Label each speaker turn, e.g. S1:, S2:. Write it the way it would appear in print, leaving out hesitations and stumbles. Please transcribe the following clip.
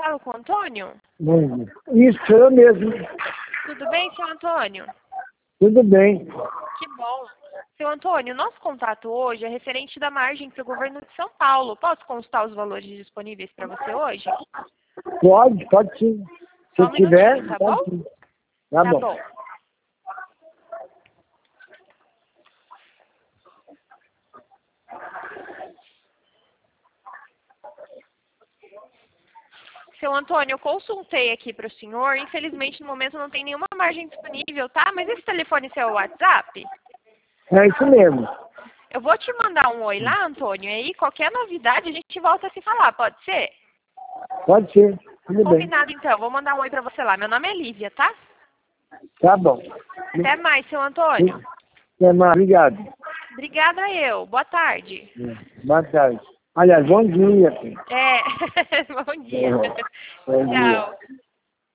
S1: falo com o Antônio?
S2: Isso, eu mesmo.
S1: Tudo bem, seu Antônio?
S2: Tudo bem.
S1: Que bom. Seu Antônio, nosso contato hoje é referente da margem para o governo de São Paulo. Posso consultar os valores disponíveis para você hoje?
S2: Pode sim. Se
S1: Só um
S2: tiver,
S1: minutinho, tá
S2: pode
S1: bom?
S2: sim. Tá bom.
S1: Seu Antônio, eu consultei aqui para o senhor. Infelizmente, no momento não tem nenhuma margem disponível, tá? Mas esse telefone seu é o WhatsApp?
S2: É isso mesmo.
S1: Eu vou te mandar um oi lá, Antônio, e aí qualquer novidade a gente volta a se falar, pode ser?
S2: Pode ser. Tudo bem.
S1: Combinado, então. Vou mandar um oi para você lá. Meu nome é Lívia, tá?
S2: Tá bom.
S1: Até mais, seu Antônio.
S2: Até mais. Obrigado.
S1: Obrigada eu. Boa tarde.
S2: Boa tarde. Aliás, bom dia.
S1: É, bom dia.
S2: Bom dia.
S1: Tchau.